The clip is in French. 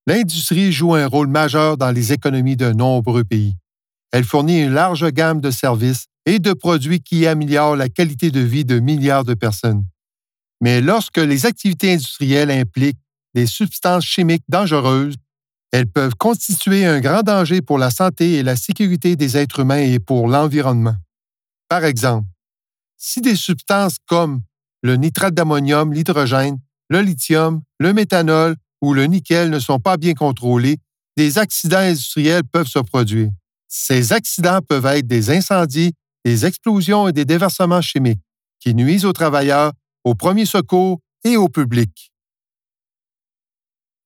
L'industrie joue un rôle majeur dans les économies de nombreux pays. Elle fournit une large gamme de services et de produits qui améliorent la qualité de vie de milliards de personnes. Mais lorsque les activités industrielles impliquent des substances chimiques dangereuses, elles peuvent constituer un grand danger pour la santé et la sécurité des êtres humains et pour l'environnement. Par exemple, si des substances comme le nitrate d'ammonium, l'hydrogène, le lithium, le méthanol ou le nickel ne sont pas bien contrôlés, des accidents industriels peuvent se produire. Ces accidents peuvent être des incendies, des explosions et des déversements chimiques qui nuisent aux travailleurs, aux premiers secours et au public.